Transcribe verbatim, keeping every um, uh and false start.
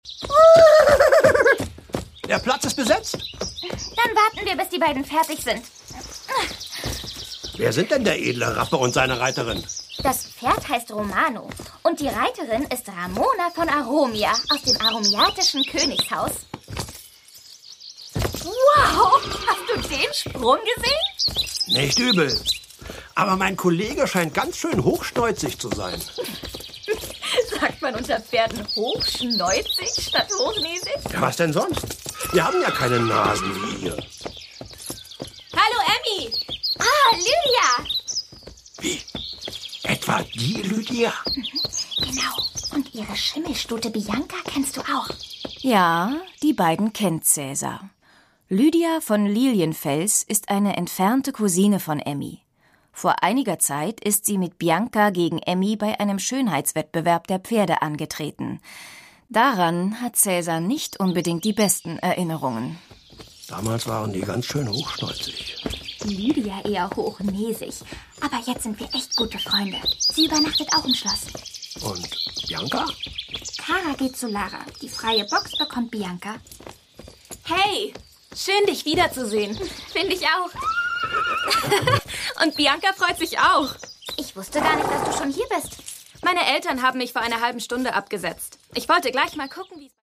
Der Platz ist besetzt. Dann warten wir, bis die beiden fertig sind. Wer sind denn der edle Rappe und seine Reiterin? Das Pferd heißt Romano und die Reiterin ist Ramona von Aromia aus dem aromiatischen Königshaus. Wow, hast du den Sprung gesehen? Nicht übel. Aber mein Kollege scheint ganz schön hochschneuzig zu sein. Sagt man unter Pferden hochschneuzig statt hochnäsig? Ja, was denn sonst? Wir haben ja keine Nasen wie ihr. Hallo, Emmy. Ah, Lydia. Wie? Etwa die Lydia? Genau. Und ihre Schimmelstute Bianca kennst du auch. Ja, die beiden kennt Cäsar. Lydia von Lilienfels ist eine entfernte Cousine von Emmy. Vor einiger Zeit ist sie mit Bianca gegen Emmy bei einem Schönheitswettbewerb der Pferde angetreten. Daran hat Cäsar nicht unbedingt die besten Erinnerungen. Damals waren die ganz schön hochschneuzig. Lydia eher hochnäsig. Aber jetzt sind wir echt gute Freunde. Sie übernachtet auch im Schloss. Und Bianca? Kara geht zu Lara. Die freie Box bekommt Bianca. Hey, schön dich wiederzusehen. Finde ich auch. Und Bianca freut sich auch. Ich wusste gar nicht, dass du schon hier bist. Meine Eltern haben mich vor einer halben Stunde abgesetzt. Ich wollte gleich mal gucken, wie es